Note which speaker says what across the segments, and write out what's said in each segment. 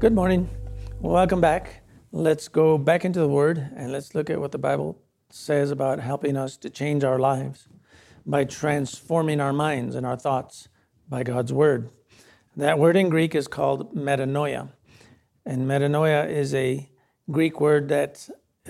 Speaker 1: Good morning. Welcome back. Let's go back into the Word and let's look at what the Bible says about helping us to change our lives by transforming our minds and our thoughts by God's Word. That word in Greek is called metanoia. And metanoia is a Greek word that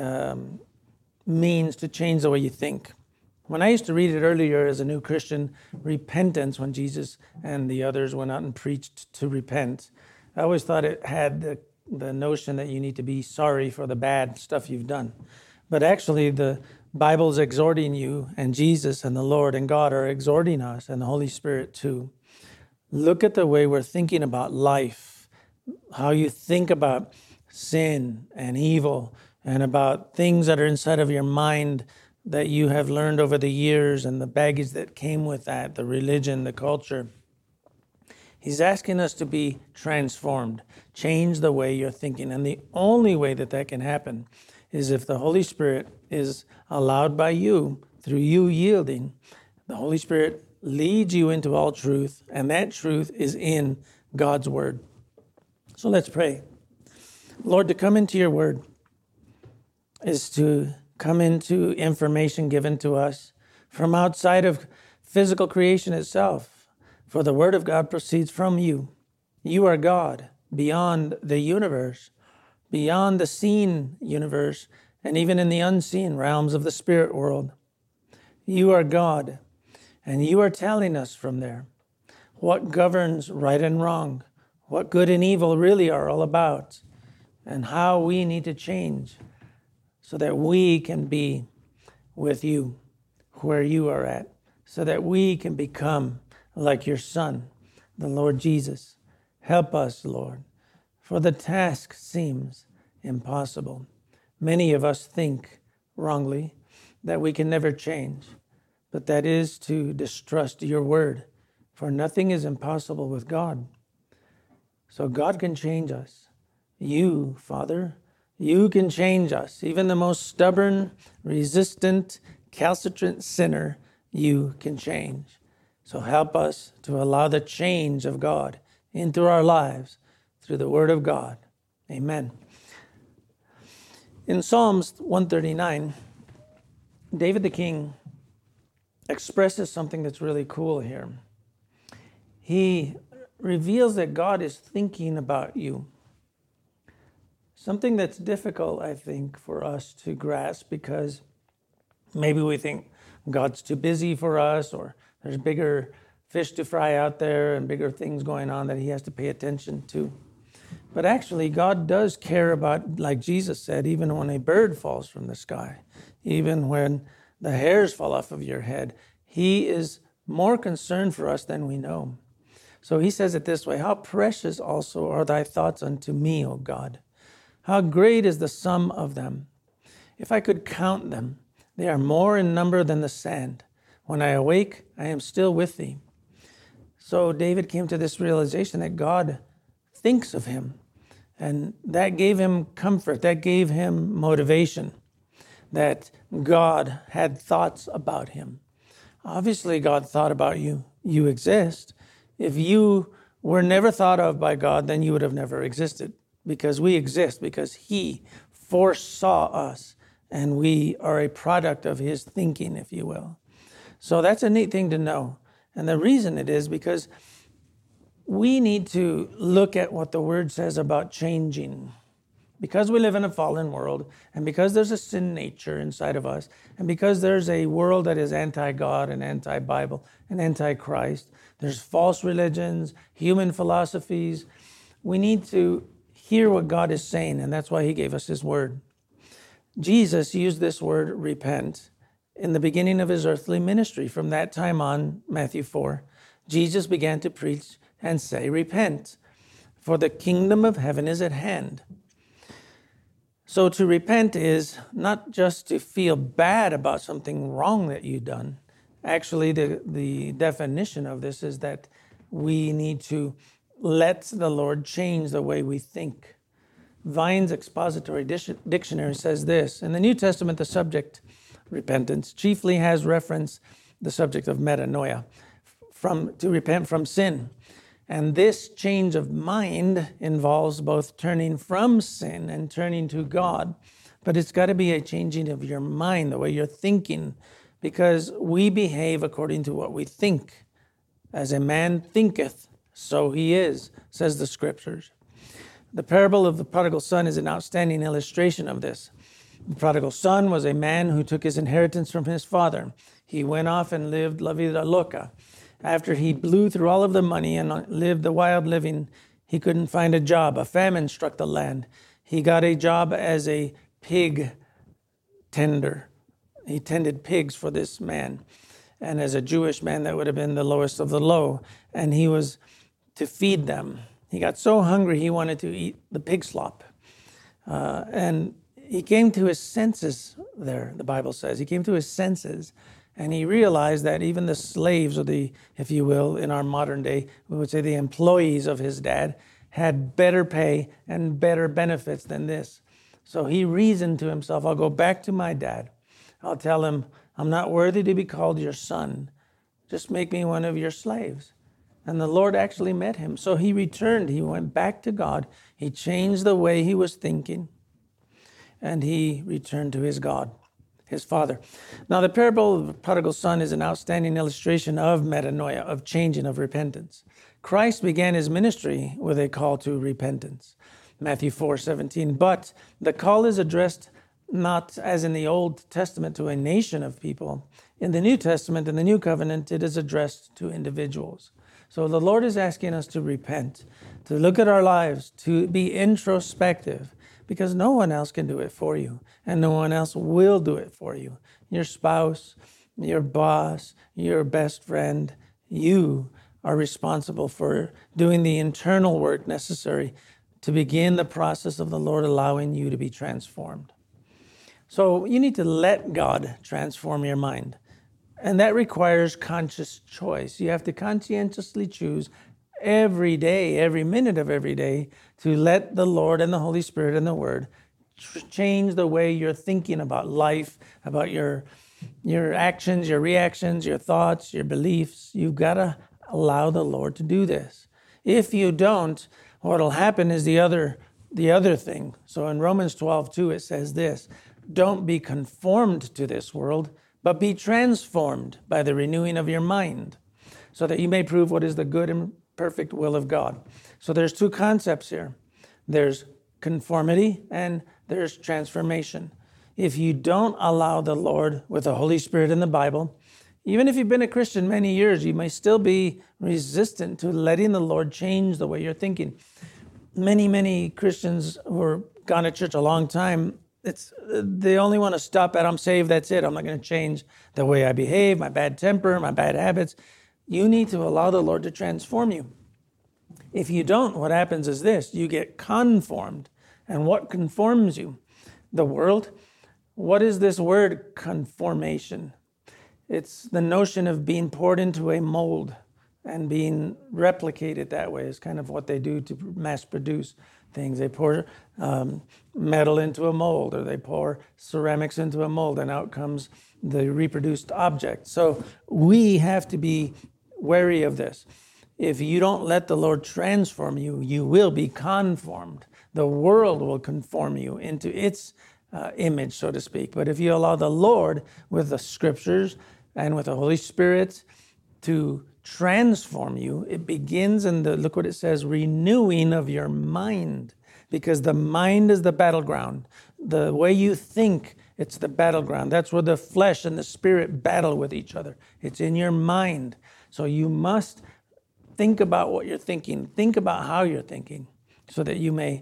Speaker 1: means to change the way you think. When I used to read it earlier as a new Christian, repentance, when Jesus and the others went out and preached to repent, I always thought it had the notion that you need to be sorry for the bad stuff you've done. But actually, the Bible's exhorting you, and Jesus and the Lord and God are exhorting us, and the Holy Spirit too. Look at the way we're thinking about life, how you think about sin and evil, and about things that are inside of your mind that you have learned over the years and the baggage that came with that, the religion, the culture. He's asking us to be transformed, change the way you're thinking. And the only way that that can happen is if the Holy Spirit is allowed by you, through you yielding. The Holy Spirit leads you into all truth, and that truth is in God's Word. So let's pray. Lord, to come into your Word is to come into information given to us from outside of physical creation itself. For the Word of God proceeds from you. You are God beyond the universe, beyond the seen universe, and even in the unseen realms of the spirit world. You are God, and you are telling us from there what governs right and wrong, what good and evil really are all about, and how we need to change so that we can be with you where you are at, so that we can become like your Son, the Lord Jesus. Help us, Lord, for the task seems impossible. Many of us think wrongly that we can never change, but that is to distrust your word, for nothing is impossible with God. So God can change us. You, Father, you can change us. Even the most stubborn, resistant, calcitrant sinner, you can change. So help us to allow the change of God into our lives through the Word of God. Amen. In Psalms 139, David the king expresses something that's really cool here. He reveals that God is thinking about you. Something that's difficult, I think, for us to grasp because maybe we think God's too busy for us, or there's bigger fish to fry out there and bigger things going on that he has to pay attention to. But actually, God does care about, like Jesus said, even when a bird falls from the sky, even when the hairs fall off of your head, he is more concerned for us than we know. So he says it this way, how precious also are thy thoughts unto me, O God. How great is the sum of them. If I could count them, they are more in number than the sand. When I awake, I am still with thee. So David came to this realization that God thinks of him. And that gave him comfort. That gave him motivation. That God had thoughts about him. Obviously, God thought about you. You exist. If you were never thought of by God, then you would have never existed. Because we exist, because he foresaw us. And we are a product of his thinking, if you will. So that's a neat thing to know. And the reason it is because we need to look at what the Word says about changing. Because we live in a fallen world, and because there's a sin nature inside of us, and because there's a world that is anti-God and anti-Bible and anti-Christ, there's false religions, human philosophies, we need to hear what God is saying, and that's why he gave us his Word. Jesus used this word, repent, in the beginning of his earthly ministry. From that time on, Matthew 4, Jesus began to preach and say, repent, for the kingdom of heaven is at hand. So to repent is not just to feel bad about something wrong that you've done. Actually, the definition of this is that we need to let the Lord change the way we think. Vine's Expository Dictionary says this, in the New Testament, the subject repentance chiefly has reference the subject of metanoia, to repent from sin. And this change of mind involves both turning from sin and turning to God. But it's got to be a changing of your mind, the way you're thinking, because we behave according to what we think. As a man thinketh, so he is, says the scriptures. The parable of the prodigal son is an outstanding illustration of this. The prodigal son was a man who took his inheritance from his father. He went off and lived la vida loca. After he blew through all of the money and lived the wild living, he couldn't find a job. A famine struck the land. He got a job as a pig tender. He tended pigs for this man. And as a Jewish man, that would have been the lowest of the low. And he was to feed them. He got so hungry, he wanted to eat the pig slop. And he came to his senses there, the Bible says. He came to his senses. And he realized that even the slaves, or the, if you will, in our modern day, we would say the employees of his dad, had better pay and better benefits than this. So he reasoned to himself, I'll go back to my dad. I'll tell him, I'm not worthy to be called your son. Just make me one of your slaves. And the Lord actually met him. So he returned. He went back to God. He changed the way he was thinking. And he returned to his God, his father. Now, the parable of the prodigal son is an outstanding illustration of metanoia, of changing, of repentance. Christ began his ministry with a call to repentance. Matthew 4:17. But the call is addressed not as in the Old Testament to a nation of people. In the New Testament, in the New Covenant, it is addressed to individuals. So the Lord is asking us to repent, to look at our lives, to be introspective, because no one else can do it for you, and no one else will do it for you. Your spouse, your boss, your best friend, you are responsible for doing the internal work necessary to begin the process of the Lord allowing you to be transformed. So you need to let God transform your mind. And that requires conscious choice. You have to conscientiously choose every day, every minute of every day, to let the Lord and the Holy Spirit and the Word change the way you're thinking about life, about your actions, your reactions, your thoughts, your beliefs. You've got to allow the Lord to do this. If you don't, what'll happen is the other thing. So in Romans 12:2, it says this, don't be conformed to this world, but be transformed by the renewing of your mind, so that you may prove what is the good and perfect will of God. So there's two concepts here. There's conformity and there's transformation. If you don't allow the Lord with the Holy Spirit in the Bible, even if you've been a Christian many years, you may still be resistant to letting the Lord change the way you're thinking. Many Christians who have gone to church a long time, they only want to stop at, I'm saved, that's it. I'm not going to change the way I behave, my bad temper, my bad habits. You need to allow the Lord to transform you. If you don't, what happens is this, you get conformed. And what conforms you? The world. What is this word, conformation? It's the notion of being poured into a mold and being replicated that way. Is kind of what they do to mass produce things. They pour metal into a mold, or they pour ceramics into a mold, and out comes the reproduced object. So we have to be wary of this. If you don't let the Lord transform you, you will be conformed. The world will conform you into its image, so to speak. But if you allow the Lord with the scriptures and with the Holy Spirit to transform you, it begins in the, look what it says, renewing of your mind. Because the mind is the battleground. The way you think, it's the battleground. That's where the flesh and the spirit battle with each other. It's in your mind. So you must think about what you're thinking. Think about how you're thinking so that you may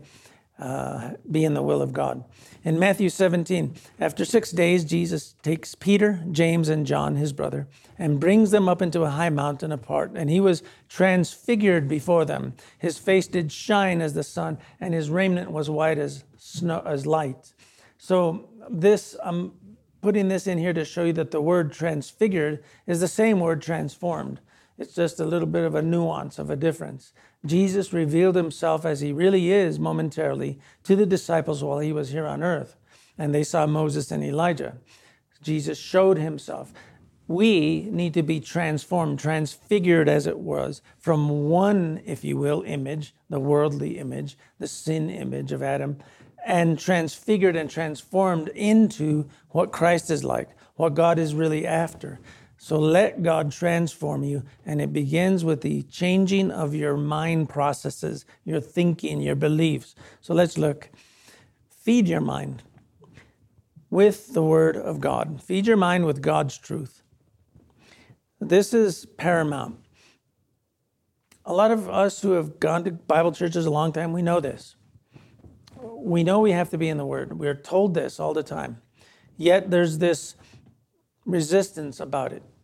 Speaker 1: be in the will of God. In Matthew 17, after 6 days, Jesus takes Peter, James, and John, his brother, and brings them up into a high mountain apart. And he was transfigured before them. His face did shine as the sun, and his raiment was white as snow, as light. So this, I'm putting this in here to show you that the word transfigured is the same word transformed. It's just a little bit of a nuance of a difference. Jesus revealed himself as he really is momentarily to the disciples while he was here on earth. And they saw Moses and Elijah. Jesus showed himself. We need to be transformed, transfigured as it was, from one, if you will, image, the worldly image, the sin image of Adam, and transfigured and transformed into what Christ is like, what God is really after. So let God transform you, and it begins with the changing of your mind processes, your thinking, your beliefs. So let's look. Feed your mind with the Word of God. Feed your mind with God's truth. This is paramount. A lot of us who have gone to Bible churches a long time, we know this. We know we have to be in the Word. We're told this all the time. Yet there's this resistance about it.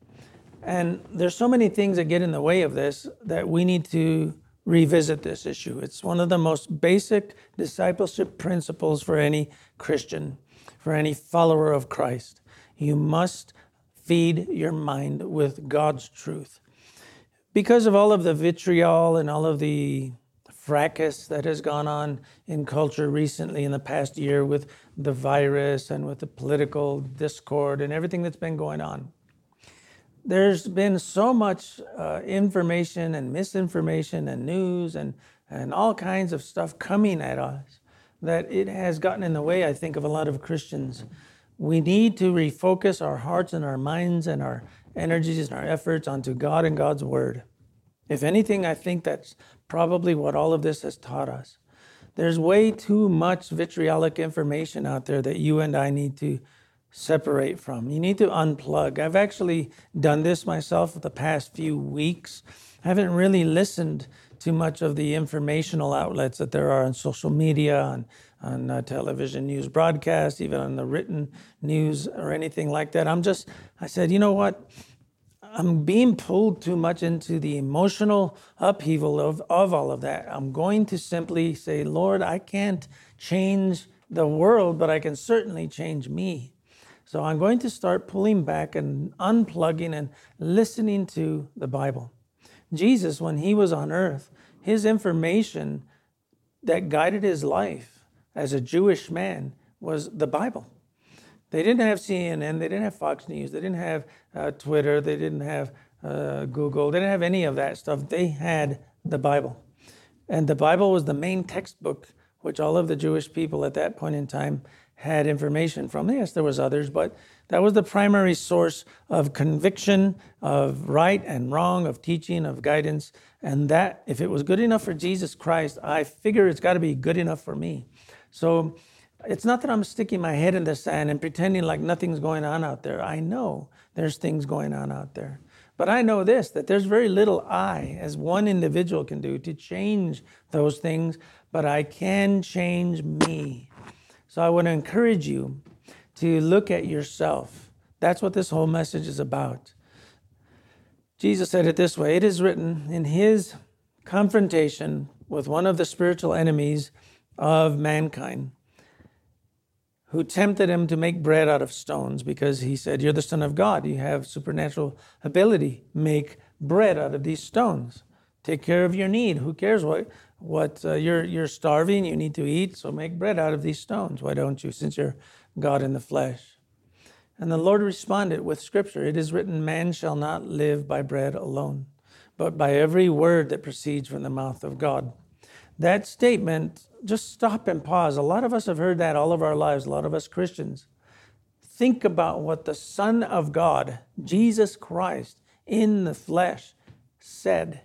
Speaker 1: And there's so many things that get in the way of this that we need to revisit this issue. It's one of the most basic discipleship principles for any Christian, for any follower of Christ. You must feed your mind with God's truth. Because of all of the vitriol and all of the fracas that has gone on in culture recently in the past year with the virus and with the political discord and everything that's been going on, there's been so much information and misinformation and news and all kinds of stuff coming at us that it has gotten in the way, I think, of a lot of Christians. We need to refocus our hearts and our minds and our energies and our efforts onto God and God's Word. If anything, I think that's probably what all of this has taught us. There's way too much vitriolic information out there that you and I need to separate from. You need to unplug. I've actually done this myself for the past few weeks. I haven't really listened to much of the informational outlets that there are on social media, on television news broadcasts, even on the written news or anything like that. I said, you know what? I'm being pulled too much into the emotional upheaval of all of that. I'm going to simply say, Lord, I can't change the world, but I can certainly change me. So I'm going to start pulling back and unplugging and listening to the Bible. Jesus, when he was on earth, his information that guided his life as a Jewish man was the Bible. They didn't have CNN, they didn't have Fox News, they didn't have Twitter, they didn't have Google, they didn't have any of that stuff. They had the Bible. And the Bible was the main textbook which all of the Jewish people at that point in time had information from. Yes, there was others, but that was the primary source of conviction, of right and wrong, of teaching, of guidance. And that, if it was good enough for Jesus Christ, I figure it's got to be good enough for me. So it's not that I'm sticking my head in the sand and pretending like nothing's going on out there. I know there's things going on out there. But I know this, that there's very little I, as one individual, can do to change those things, but I can change me. So I want to encourage you to look at yourself. That's what this whole message is about. Jesus said it this way, it is written in his confrontation with one of the spiritual enemies of mankind, who tempted him to make bread out of stones because he said, you're the Son of God. You have supernatural ability. Make bread out of these stones. Take care of your need. Who cares what you're starving, you need to eat, so make bread out of these stones. Why don't you, since you're God in the flesh? And the Lord responded with scripture. It is written, man shall not live by bread alone, but by every word that proceeds from the mouth of God. That statement, just stop and pause. A lot of us have heard that all of our lives, a lot of us Christians. Think about what the Son of God, Jesus Christ, in the flesh, said.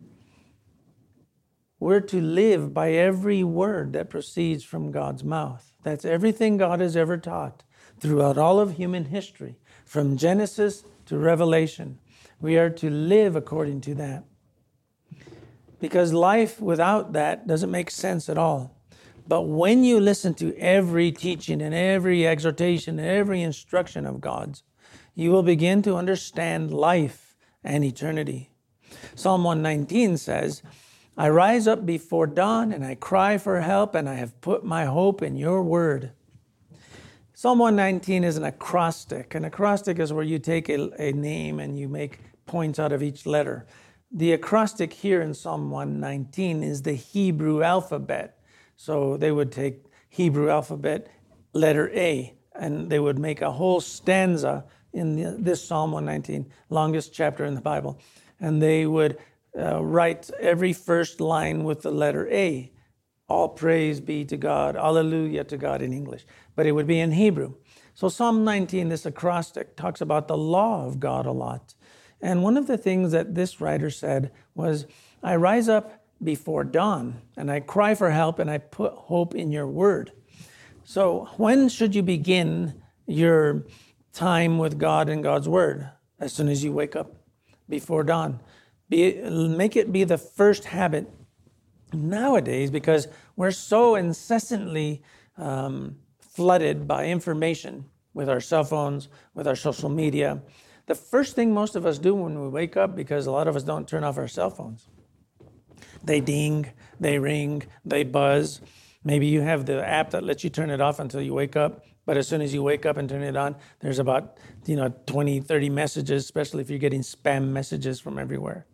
Speaker 1: We're to live by every word that proceeds from God's mouth. That's everything God has ever taught throughout all of human history, from Genesis to Revelation. We are to live according to that. Because life without that doesn't make sense at all. But when you listen to every teaching and every exhortation and every instruction of God's, you will begin to understand life and eternity. Psalm 119 says, I rise up before dawn and I cry for help, and I have put my hope in your word. Psalm 119 is an acrostic. An acrostic is where you take a name and you make points out of each letter. The acrostic here in Psalm 119 is the Hebrew alphabet. So they would take Hebrew alphabet, letter A, and they would make a whole stanza in this Psalm 119, longest chapter in the Bible. And they would write every first line with the letter A. All praise be to God, alleluia to God in English. But it would be in Hebrew. So Psalm 19, this acrostic, talks about the law of God a lot. And one of the things that this writer said was, I rise up before dawn, and I cry for help, and I put hope in your word. So when should you begin your time with God and God's word? As soon as you wake up, before dawn. Make it be the first habit nowadays, because we're so incessantly flooded by information with our cell phones, with our social media. The first thing most of us do when we wake up, because a lot of us don't turn off our cell phones, they ding, they ring, they buzz. Maybe you have the app that lets you turn it off until you wake up, but as soon as you wake up and turn it on, there's about 20, 30 messages, especially if you're getting spam messages from everywhere.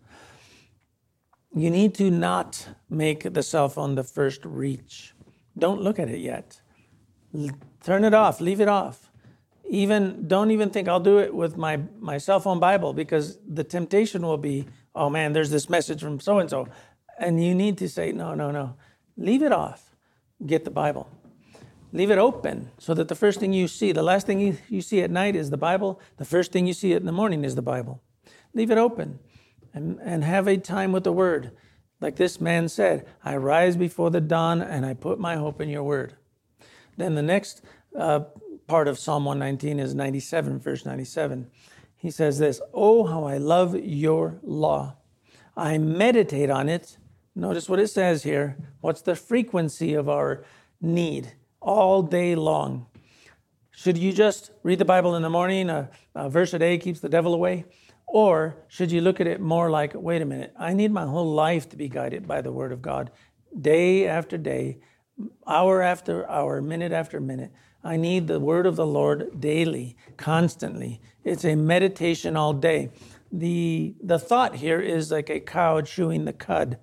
Speaker 1: You need to not make the cell phone the first reach. Don't look at it yet. Turn it off, leave it off. Don't even think I'll do it with my cell phone Bible, because the temptation will be, oh man, there's this message from so-and-so. And you need to say, no. Leave it off. Get the Bible. Leave it open so that the first thing you see, the last thing you see at night is the Bible. The first thing you see in the morning is the Bible. Leave it open and have a time with the Word. Like this man said, I rise before the dawn and I put my hope in your Word. Then the next part of Psalm 119 is 97, verse 97. He says this, oh, how I love your law. I meditate on it. Notice what it says here. What's the frequency of our need? All day long. Should you just read the Bible in the morning, a verse a day keeps the devil away? Or should you look at it more like, wait a minute, I need my whole life to be guided by the Word of God, day after day, hour after hour, minute after minute. I need the Word of the Lord daily, constantly. It's a meditation all day. The thought here is like a cow chewing the cud.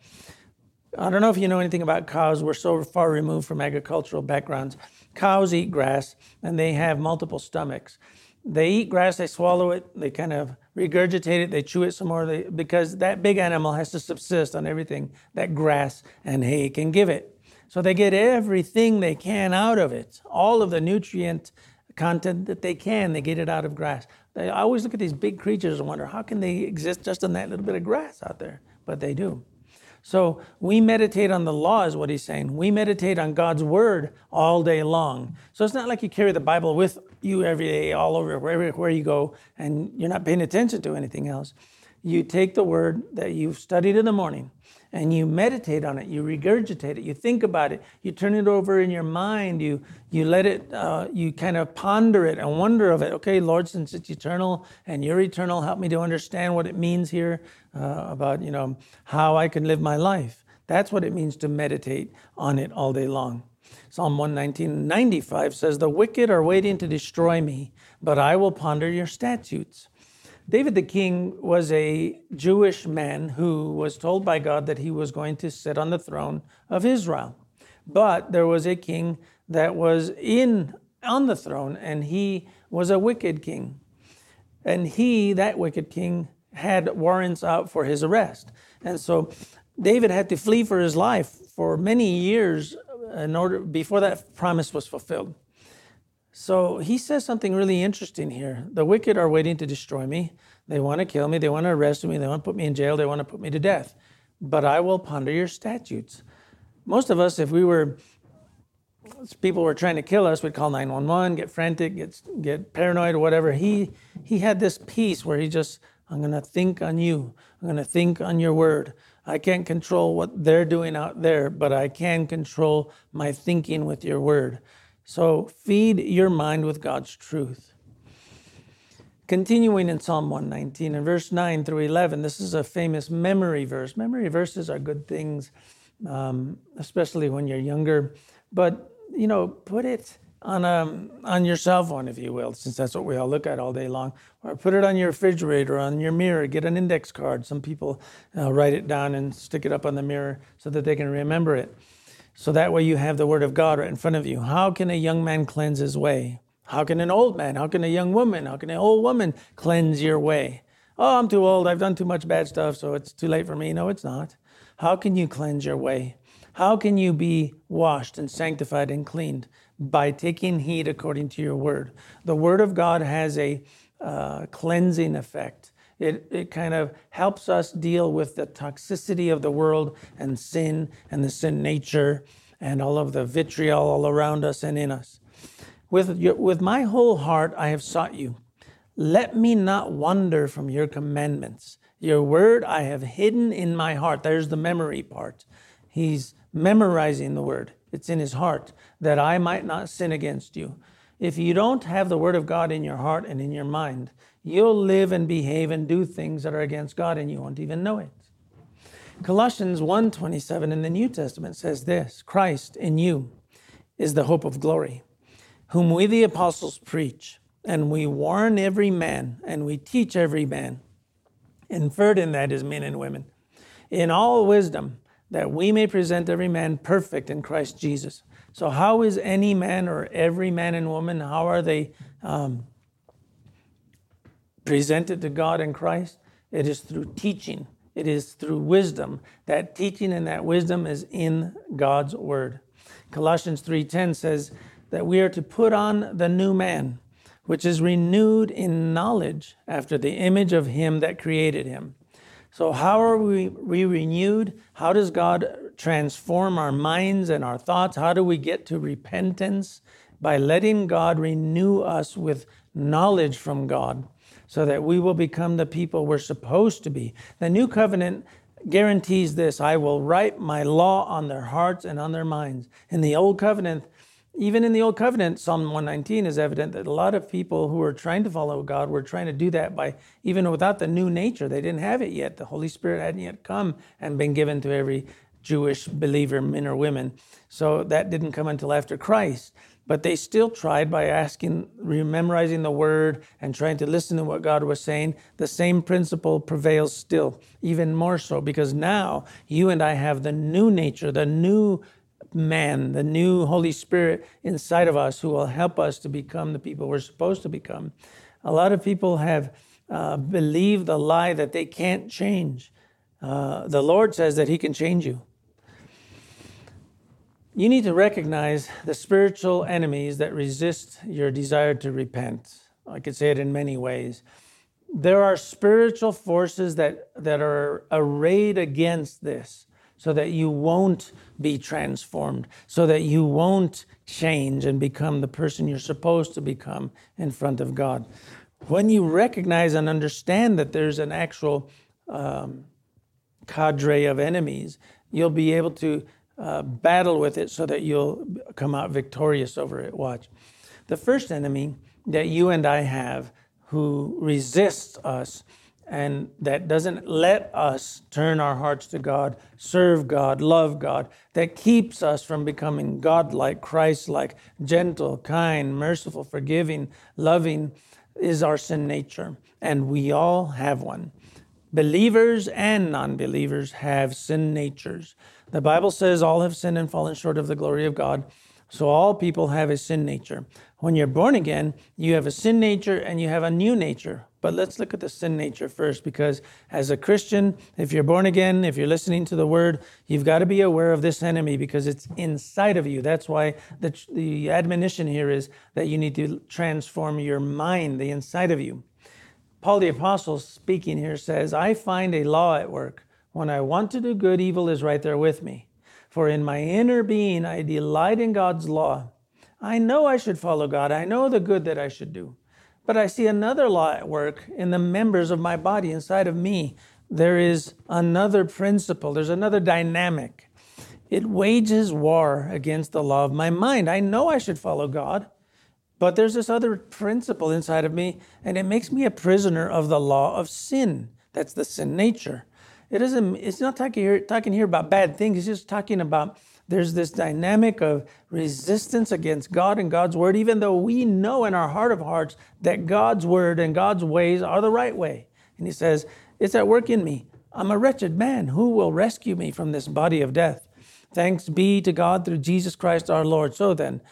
Speaker 1: I don't know if you know anything about cows. We're so far removed from agricultural backgrounds. Cows eat grass, and they have multiple stomachs. They eat grass, they swallow it, they kind of regurgitate it, they chew it some more, because that big animal has to subsist on everything that grass and hay can give it. So they get everything they can out of it. All of the nutrient content that they get it out of grass. I always look at these big creatures and wonder, how can they exist just on that little bit of grass out there? But they do. So we meditate on the law, is what he's saying. We meditate on God's word all day long. So it's not like you carry the Bible with you every day, all over, wherever you go, and you're not paying attention to anything else. You take the word that you've studied in the morning, and you meditate on it, you regurgitate it, you think about it, you turn it over in your mind, you let it, you kind of ponder it and wonder of it. Okay, Lord, since it's eternal and you're eternal, help me to understand what it means here about, how I can live my life. That's what it means to meditate on it all day long. Psalm 119:95 says, the wicked are waiting to destroy me, but I will ponder your statutes. David the king was a Jewish man who was told by God that he was going to sit on the throne of Israel. But there was a king that was on the throne, and he was a wicked king. And that wicked king, had warrants out for his arrest. And so David had to flee for his life for many years before that promise was fulfilled. So he says something really interesting here. The wicked are waiting to destroy me. They want to kill me. They want to arrest me. They want to put me in jail. They want to put me to death. But I will ponder your statutes. Most of us, if people were trying to kill us, we'd call 911, get frantic, get paranoid or whatever. He had this peace where I'm going to think on you. I'm going to think on your word. I can't control what they're doing out there, but I can control my thinking with your word. So feed your mind with God's truth. Continuing in Psalm 119 and verse 9 through 11, this is a famous memory verse. Memory verses are good things, especially when you're younger. But, put it on your cell phone, if you will, since that's what we all look at all day long. Or put it on your refrigerator, on your mirror. Get an index card. Some people write it down and stick it up on the mirror so that they can remember it. So that way you have the word of God right in front of you. How can a young man cleanse his way? How can an old man, how can a young woman, how can an old woman cleanse your way? Oh, I'm too old. I've done too much bad stuff, so it's too late for me. No, it's not. How can you cleanse your way? How can you be washed and sanctified and cleaned? By taking heed according to your word. The word of God has a cleansing effect. It kind of helps us deal with the toxicity of the world and sin and the sin nature and all of the vitriol all around us and in us. With my whole heart I have sought you. Let me not wander from your commandments. Your word I have hidden in my heart. There's the memory part. He's memorizing the word. It's in his heart, that I might not sin against you. If you don't have the word of God in your heart and in your mind, you'll live and behave and do things that are against God and you won't even know it. Colossians 1:27 in the New Testament says this, Christ in you is the hope of glory, whom we the apostles preach, and we warn every man, and we teach every man, inferred in that is men and women, in all wisdom, that we may present every man perfect in Christ Jesus. So how is any man or every man and woman, how are they presented to God in Christ? It is through teaching. It is through wisdom. That teaching and that wisdom is in God's word. Colossians 3:10 says that we are to put on the new man, which is renewed in knowledge after the image of him that created him. So how are we renewed? How does God transform our minds and our thoughts? How do we get to repentance? By letting God renew us with knowledge from God so that we will become the people we're supposed to be. The new covenant guarantees this. I will write my law on their hearts and on their minds. In the old covenant, even in the Old Covenant, Psalm 119 is evident that a lot of people who are trying to follow God were trying to do that by, even without the new nature. They didn't have it yet. The Holy Spirit hadn't yet come and been given to every Jewish believer, men or women. So that didn't come until after Christ. But they still tried by memorizing the word and trying to listen to what God was saying. The same principle prevails still, even more so, because now you and I have the new nature, the new man, the new Holy Spirit inside of us who will help us to become the people we're supposed to become. A lot of people have believed the lie that they can't change. The Lord says that he can change you. You need to recognize the spiritual enemies that resist your desire to repent. I could say it in many ways. There are spiritual forces that are arrayed against this, so that you won't be transformed, so that you won't change and become the person you're supposed to become in front of God. When you recognize and understand that there's an actual cadre of enemies, you'll be able to battle with it so that you'll come out victorious over it. Watch. The first enemy that you and I have who resists us and that doesn't let us turn our hearts to God, serve God, love God, that keeps us from becoming God-like, Christ-like, gentle, kind, merciful, forgiving, loving, is our sin nature. And we all have one. Believers and non-believers have sin natures. The Bible says all have sinned and fallen short of the glory of God. So all people have a sin nature. When you're born again, you have a sin nature and you have a new nature. But let's look at the sin nature first, because as a Christian, if you're born again, if you're listening to the word, you've got to be aware of this enemy because it's inside of you. That's why the admonition here is that you need to transform your mind, the inside of you. Paul the Apostle speaking here says, I find a law at work. When I want to do good, evil is right there with me. For in my inner being, I delight in God's law. I know I should follow God. I know the good that I should do. But I see another law at work in the members of my body inside of me. There is another principle. There's another dynamic. It wages war against the law of my mind. I know I should follow God. But there's this other principle inside of me, and it makes me a prisoner of the law of sin. That's the sin nature. It's not talking here about bad things. It's just talking about there's this dynamic of resistance against God and God's word, even though we know in our heart of hearts that God's word and God's ways are the right way. And he says, it's at work in me. I'm a wretched man. Who will rescue me from this body of death? Thanks be to God through Jesus Christ our Lord. So then,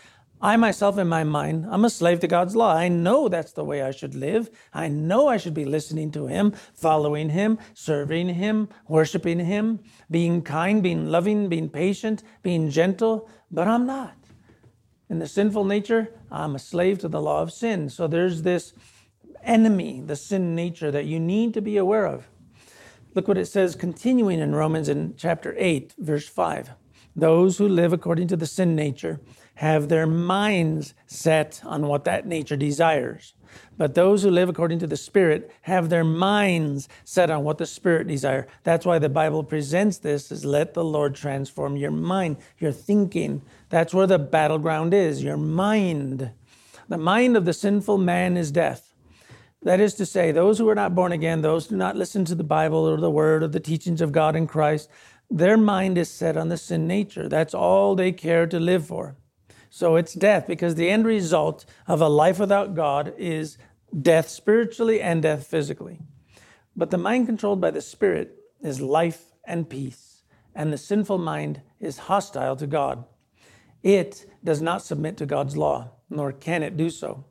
Speaker 1: I myself in my mind, I'm a slave to God's law. I know that's the way I should live. I know I should be listening to Him, following Him, serving Him, worshiping Him, being kind, being loving, being patient, being gentle, but I'm not. In the sinful nature, I'm a slave to the law of sin. So there's this enemy, the sin nature, that you need to be aware of. Look what it says, continuing in Romans in chapter 8, verse 5. Those who live according to the sin nature have their minds set on what that nature desires. But those who live according to the Spirit have their minds set on what the Spirit desires. That's why the Bible presents this as let the Lord transform your mind, your thinking. That's where the battleground is, your mind. The mind of the sinful man is death. That is to say, those who are not born again, those who do not listen to the Bible or the Word or the teachings of God in Christ, their mind is set on the sin nature. That's all they care to live for. So it's death, because the end result of a life without God is death spiritually and death physically. But the mind controlled by the Spirit is life and peace, and the sinful mind is hostile to God. It does not submit to God's law, nor can it do so.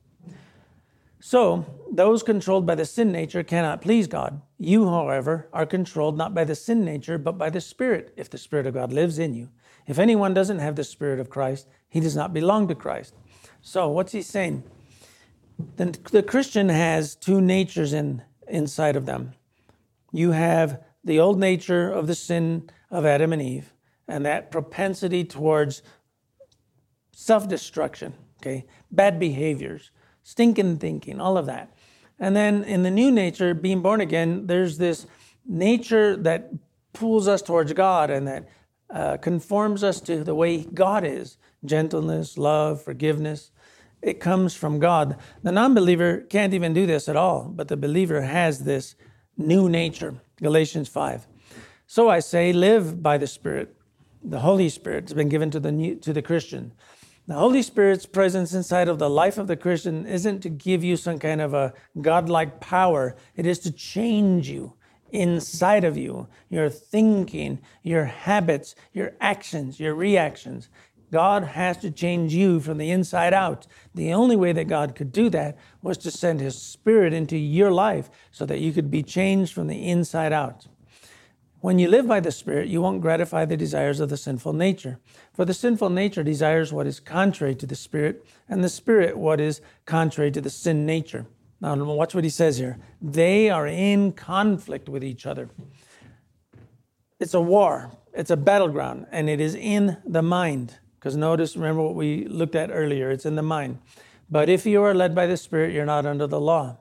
Speaker 1: So, those controlled by the sin nature cannot please God. You, however, are controlled not by the sin nature, but by the Spirit, if the Spirit of God lives in you. If anyone doesn't have the Spirit of Christ, he does not belong to Christ. So, what's he saying? The Christian has two natures inside of them. You have the old nature of the sin of Adam and Eve, and that propensity towards self-destruction, okay, bad behaviors, stinking thinking, all of that. And then in the new nature, being born again, there's this nature that pulls us towards God and that conforms us to the way God is. Gentleness, love, forgiveness. It comes from God. The non-believer can't even do this at all, but the believer has this new nature. Galatians 5. So I say, live by the Spirit. The Holy Spirit has been given to the Christian. The Holy Spirit's presence inside of the life of the Christian isn't to give you some kind of a godlike power. It is to change you inside of you, your thinking, your habits, your actions, your reactions. God has to change you from the inside out. The only way that God could do that was to send His Spirit into your life so that you could be changed from the inside out. When you live by the Spirit, you won't gratify the desires of the sinful nature. For the sinful nature desires what is contrary to the Spirit, and the Spirit what is contrary to the sin nature. Now, watch what he says here. They are in conflict with each other. It's a war. It's a battleground, and it is in the mind. Because notice, remember what we looked at earlier. It's in the mind. But if you are led by the Spirit, you're not under the law.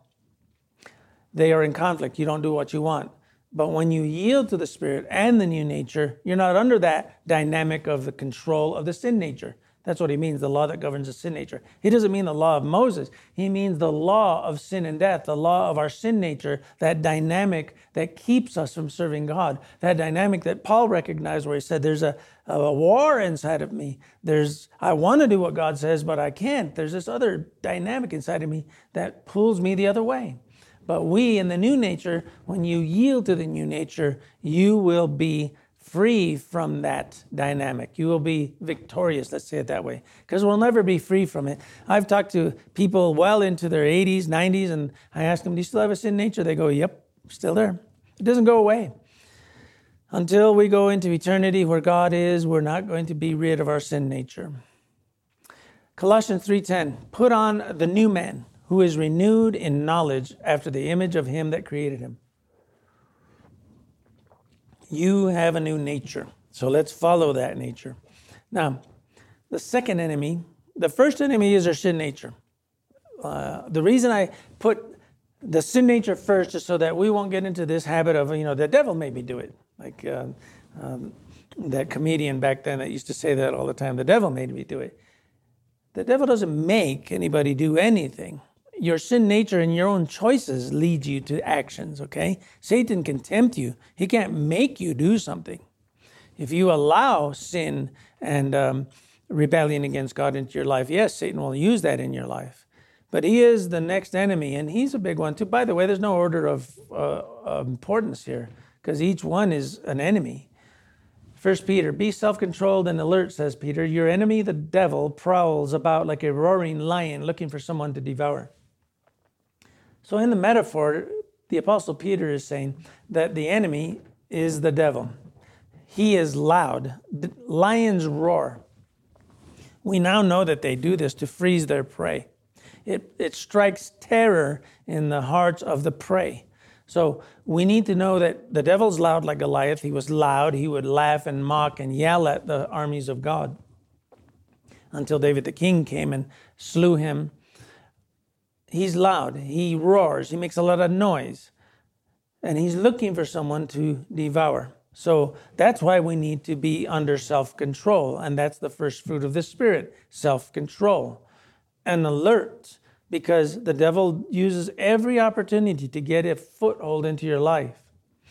Speaker 1: They are in conflict. You don't do what you want. But when you yield to the Spirit and the new nature, you're not under that dynamic of the control of the sin nature. That's what he means, the law that governs the sin nature. He doesn't mean the law of Moses. He means the law of sin and death, the law of our sin nature, that dynamic that keeps us from serving God, that dynamic that Paul recognized where he said, there's a war inside of me. I want to do what God says, but I can't. There's this other dynamic inside of me that pulls me the other way. But we in the new nature, when you yield to the new nature, you will be free from that dynamic. You will be victorious, let's say it that way, because we'll never be free from it. I've talked to people well into their 80s, 90s, and I ask them, do you still have a sin nature? They go, yep, still there. It doesn't go away. Until we go into eternity where God is, we're not going to be rid of our sin nature. Colossians 3:10, put on the new man, who is renewed in knowledge after the image of Him that created him. You have a new nature. So let's follow that nature. Now, the second enemy, the first enemy is our sin nature. The reason I put the sin nature first is so that we won't get into this habit of, the devil made me do it. Like that comedian back then that used to say that all the time, the devil made me do it. The devil doesn't make anybody do anything. Your sin nature and your own choices lead you to actions, okay? Satan can tempt you. He can't make you do something. If you allow sin and rebellion against God into your life, yes, Satan will use that in your life. But he is the next enemy, and he's a big one too. By the way, there's no order of importance here, because each one is an enemy. 1 Peter, be self-controlled and alert, says Peter. Your enemy, the devil, prowls about like a roaring lion looking for someone to devour. So in the metaphor, the Apostle Peter is saying that the enemy is the devil. He is loud. Lions roar. We now know that they do this to freeze their prey. It strikes terror in the hearts of the prey. So we need to know that the devil's loud like Goliath. He was loud. He would laugh and mock and yell at the armies of God until David the king came and slew him. He's loud. He roars. He makes a lot of noise. And he's looking for someone to devour. So that's why we need to be under self-control. And that's the first fruit of the Spirit, self-control. And alert, because the devil uses every opportunity to get a foothold into your life.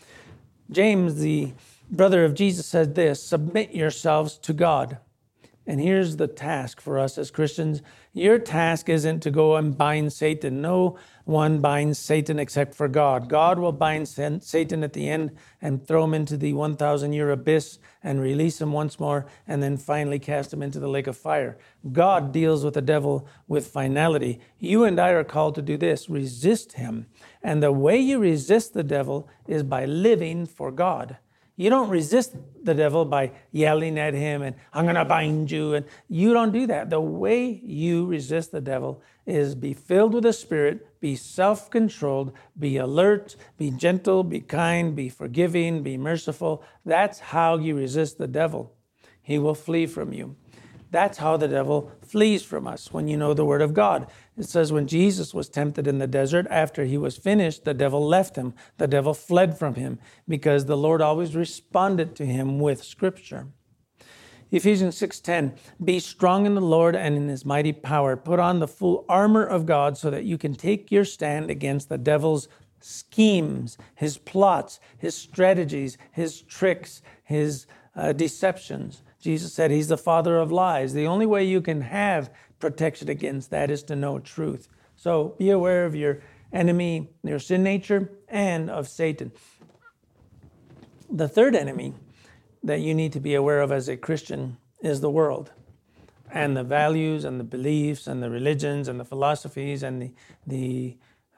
Speaker 1: James, the brother of Jesus, said this, submit yourselves to God. And here's the task for us as Christians. Your task isn't to go and bind Satan. No one binds Satan except for God. God will bind Satan at the end and throw him into the 1,000-year abyss and release him once more and then finally cast him into the lake of fire. God deals with the devil with finality. You and I are called to do this, resist him. And the way you resist the devil is by living for God. You don't resist the devil by yelling at him and I'm going to bind you. And you don't do that. The way you resist the devil is be filled with the Spirit, be self-controlled, be alert, be gentle, be kind, be forgiving, be merciful. That's how you resist the devil. He will flee from you. That's how the devil flees from us when you know the Word of God. It says when Jesus was tempted in the desert, after he was finished, the devil left him. The devil fled from him because the Lord always responded to him with Scripture. Ephesians 6:10, be strong in the Lord and in his mighty power. Put on the full armor of God so that you can take your stand against the devil's schemes, his plots, his strategies, his tricks, his deceptions. Jesus said he's the father of lies. The only way you can have protection against that is to know truth. So be aware of your enemy, your sin nature, and of Satan. The third enemy that you need to be aware of as a Christian is the world and the values and the beliefs and the religions and the philosophies and the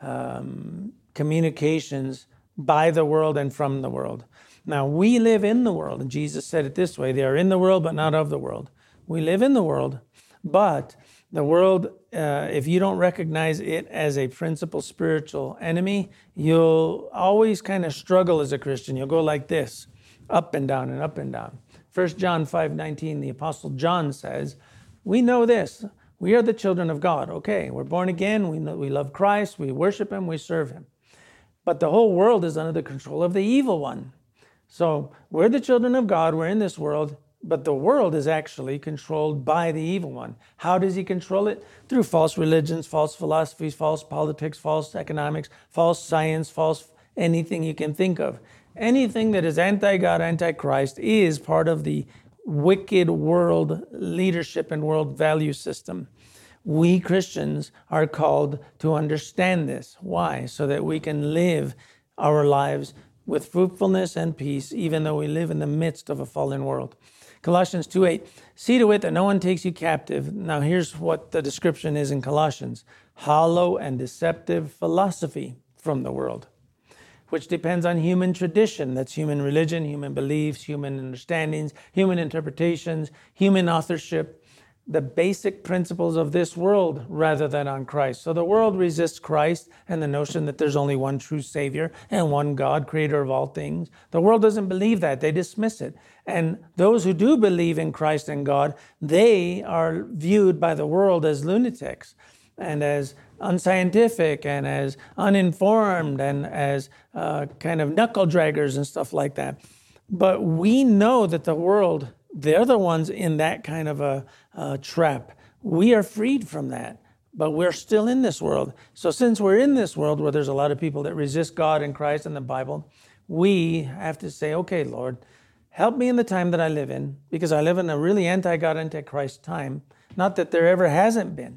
Speaker 1: communications by the world and from the world. Now, we live in the world, and Jesus said it this way, they are in the world, but not of the world. We live in the world, but the world, if you don't recognize it as a principal spiritual enemy, you'll always kind of struggle as a Christian. You'll go like this, up and down and up and down. 1 John 5:19, the Apostle John says, we know this, we are the children of God. Okay, we're born again, we love Christ, we worship him, we serve him. But the whole world is under the control of the evil one. So we're the children of God, we're in this world, but the world is actually controlled by the evil one. How does he control it? Through false religions, false philosophies, false politics, false economics, false science, false anything you can think of. Anything that is anti-God, anti-Christ is part of the wicked world leadership and world value system. We Christians are called to understand this. Why? So that we can live our lives with fruitfulness and peace, even though we live in the midst of a fallen world. Colossians 2:8, see to it that no one takes you captive. Now here's what the description is in Colossians. Hollow and deceptive philosophy from the world, which depends on human tradition. That's human religion, human beliefs, human understandings, human interpretations, human authorship, the basic principles of this world rather than on Christ. So the world resists Christ and the notion that there's only one true Savior and one God, creator of all things. The world doesn't believe that. They dismiss it. And those who do believe in Christ and God, they are viewed by the world as lunatics and as unscientific and as uninformed and as kind of knuckle draggers and stuff like that. But we know that the world, they're the ones in that kind of a trap. We are freed from that, but we're still in this world. So since we're in this world where there's a lot of people that resist God and Christ and the Bible, we have to say, okay, Lord, help me in the time that I live in, because I live in a really anti-God, anti-Christ time. Not that there ever hasn't been.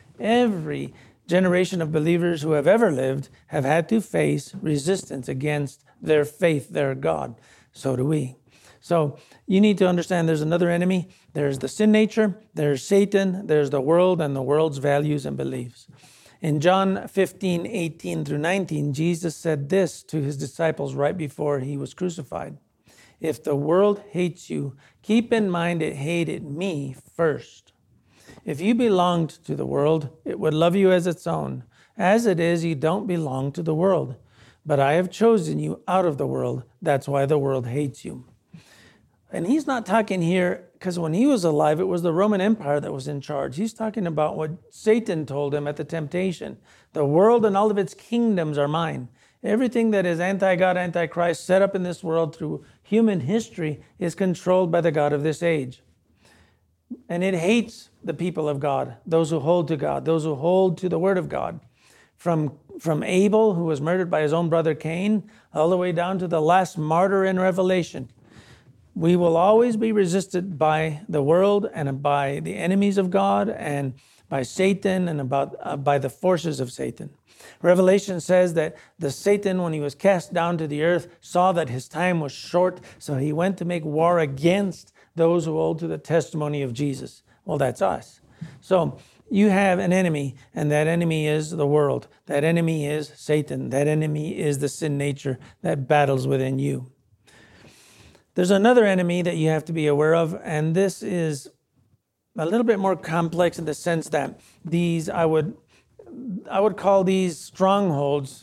Speaker 1: Every generation of believers who have ever lived have had to face resistance against their faith, their God. So do we. So you need to understand there's another enemy. There's the sin nature, there's Satan, there's the world and the world's values and beliefs. In John 15:18 through 19, Jesus said this to his disciples right before he was crucified. If the world hates you, keep in mind it hated me first. If you belonged to the world, it would love you as its own. As it is, you don't belong to the world. But I have chosen you out of the world. That's why the world hates you. And he's not talking here, because when he was alive, it was the Roman Empire that was in charge. He's talking about what Satan told him at the temptation. The world and all of its kingdoms are mine. Everything that is anti-God, anti-Christ, set up in this world through human history is controlled by the God of this age. And it hates the people of God, those who hold to God, those who hold to the Word of God. From Abel, who was murdered by his own brother Cain, all the way down to the last martyr in Revelation. We will always be resisted by the world and by the enemies of God and by Satan and by the forces of Satan. Revelation says that the Satan, when he was cast down to the earth, saw that his time was short, so he went to make war against those who hold to the testimony of Jesus. Well, that's us. So you have an enemy, and that enemy is the world. That enemy is Satan. That enemy is the sin nature that battles within you. There's another enemy that you have to be aware of, and this is a little bit more complex in the sense that these, I would call these strongholds,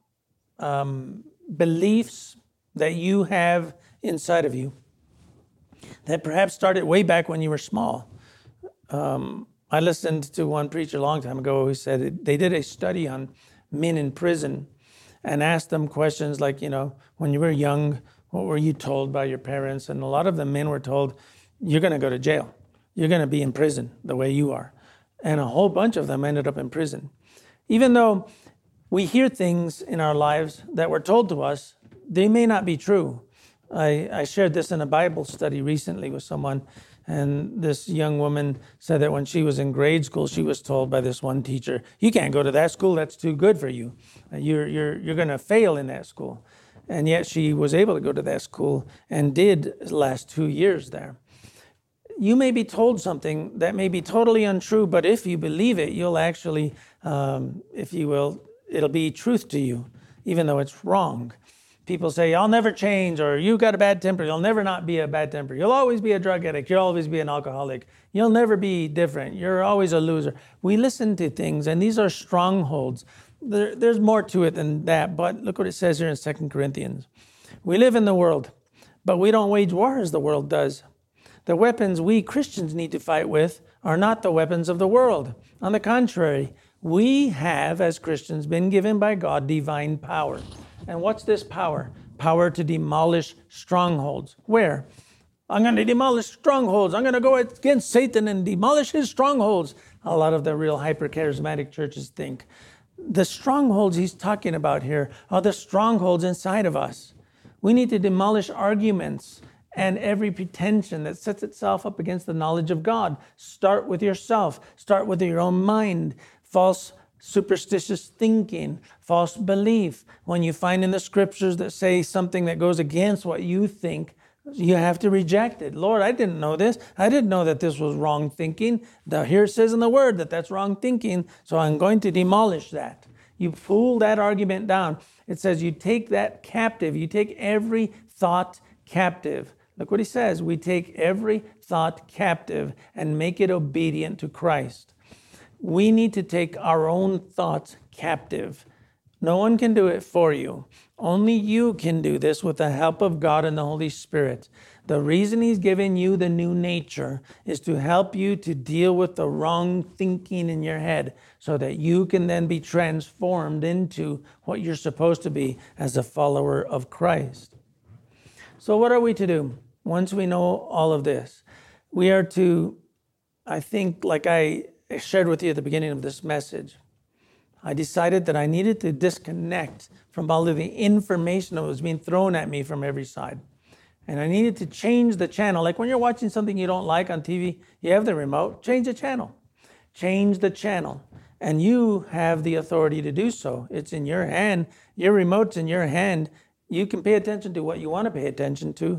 Speaker 1: beliefs that you have inside of you that perhaps started way back when you were small. I listened to one preacher a long time ago who said they did a study on men in prison and asked them questions like, when you were young, what were you told by your parents? And a lot of the men were told, you're going to go to jail. You're going to be in prison the way you are. And a whole bunch of them ended up in prison. Even though we hear things in our lives that were told to us, they may not be true. I shared this in a Bible study recently with someone, and this young woman said that when she was in grade school, she was told by this one teacher, you can't go to that school, that's too good for you. You're going to fail in that school. And yet she was able to go to that school and did last 2 years there. You may be told something that may be totally untrue, but if you believe it, you'll actually, it'll be truth to you, even though it's wrong. People say, I'll never change, or you got a bad temper. You'll never not be a bad temper. You'll always be a drug addict. You'll always be an alcoholic. You'll never be different. You're always a loser. We listen to things, and these are strongholds. There's more to it than that, but look what it says here in 2 Corinthians. We live in the world, but we don't wage war as the world does. The weapons we Christians need to fight with are not the weapons of the world. On the contrary, we have, as Christians, been given by God divine power. And what's this power? Power to demolish strongholds. Where? I'm going to demolish strongholds. I'm going to go against Satan and demolish his strongholds. A lot of the real hyper-charismatic churches think. The strongholds he's talking about here are the strongholds inside of us. We need to demolish arguments and every pretension that sets itself up against the knowledge of God. Start with yourself. Start with your own mind. False superstitious thinking, false belief. When you find in the scriptures that say something that goes against what you think, you have to reject it. Lord, I didn't know this. I didn't know that this was wrong thinking. Here it says in the word that that's wrong thinking, so I'm going to demolish that. You pull that argument down. It says you take that captive. You take every thought captive. Look what he says. We take every thought captive and make it obedient to Christ. We need to take our own thoughts captive. No one can do it for you. Only you can do this with the help of God and the Holy Spirit. The reason he's given you the new nature is to help you to deal with the wrong thinking in your head so that you can then be transformed into what you're supposed to be as a follower of Christ. So what are we to do once we know all of this? We are to, I think, like I shared with you at the beginning of this message, I decided that I needed to disconnect from all of the information that was being thrown at me from every side. And I needed to change the channel. Like when you're watching something you don't like on TV, you have the remote, change the channel. Change the channel. And you have the authority to do so. It's in your hand. Your remote's in your hand. You can pay attention to what you want to pay attention to.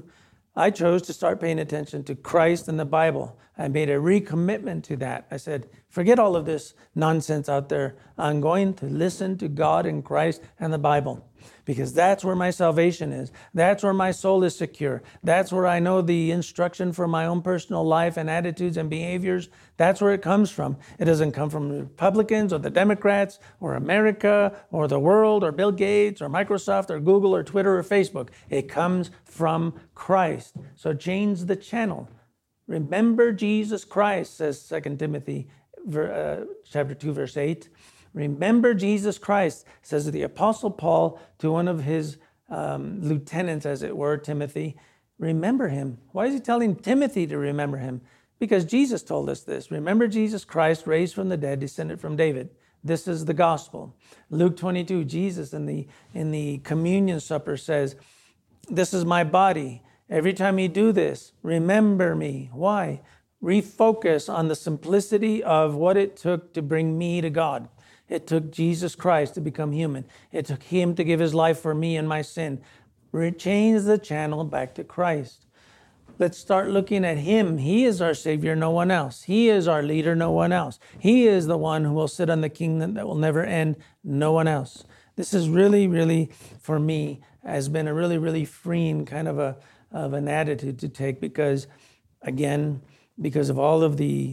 Speaker 1: I chose to start paying attention to Christ and the Bible. I made a recommitment to that. I said, forget all of this nonsense out there. I'm going to listen to God and Christ and the Bible, because that's where my salvation is. That's where my soul is secure. That's where I know the instruction for my own personal life and attitudes and behaviors. That's where it comes from. It doesn't come from the Republicans or the Democrats or America or the world or Bill Gates or Microsoft or Google or Twitter or Facebook. It comes from Christ. So change the channel. Remember Jesus Christ, says 2 Timothy chapter 2, verse 8. Remember Jesus Christ, says the Apostle Paul to one of his lieutenants, as it were, Timothy. Remember him. Why is he telling Timothy to remember him? Because Jesus told us this. Remember Jesus Christ, raised from the dead, descended from David. This is the gospel. Luke 22, Jesus in the communion supper says, this is my body. Every time you do this, remember me. Why? Refocus on the simplicity of what it took to bring me to God. It took Jesus Christ to become human. It took him to give his life for me and my sin. Change the channel back to Christ. Let's start looking at him. He is our Savior, no one else. He is our leader, no one else. He is the one who will sit on the kingdom that will never end, no one else. This is really, really, for me, has been a really, really freeing kind of an attitude to take, because, again, because of all of the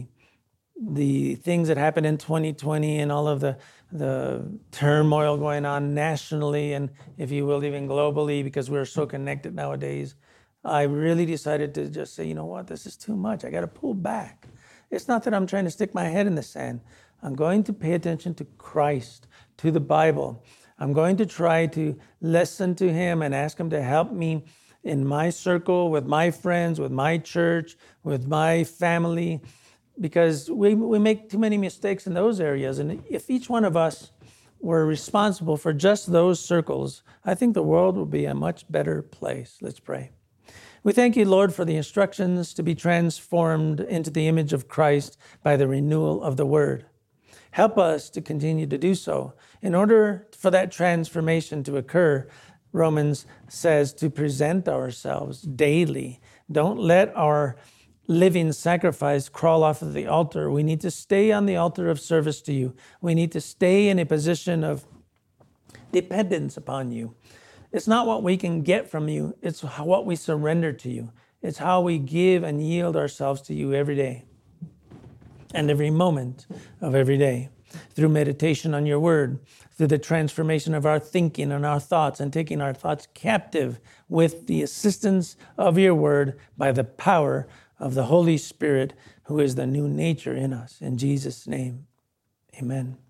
Speaker 1: things that happened in 2020 and all of the turmoil going on nationally and, if you will, even globally, because we're so connected nowadays, I really decided to just say, you know what, this is too much. I got to pull back. It's not that I'm trying to stick my head in the sand. I'm going to pay attention to Christ, to the Bible. I'm going to try to listen to him and ask him to help me in my circle, with my friends, with my church, with my family, because we make too many mistakes in those areas. And if each one of us were responsible for just those circles, I think the world would be a much better place. Let's pray. We thank you, Lord, for the instructions to be transformed into the image of Christ by the renewal of the Word. Help us to continue to do so. In order for that transformation to occur, Romans says to present ourselves daily. Don't let our living sacrifice crawl off of the altar. We need to stay on the altar of service to you. We need to stay in a position of dependence upon you. It's not what we can get from you. It's what we surrender to you. It's how we give and yield ourselves to you every day and every moment of every day, through meditation on your word, through the transformation of our thinking and our thoughts, and taking our thoughts captive with the assistance of your word by the power of the Holy Spirit, who is the new nature in us. In Jesus' name, amen.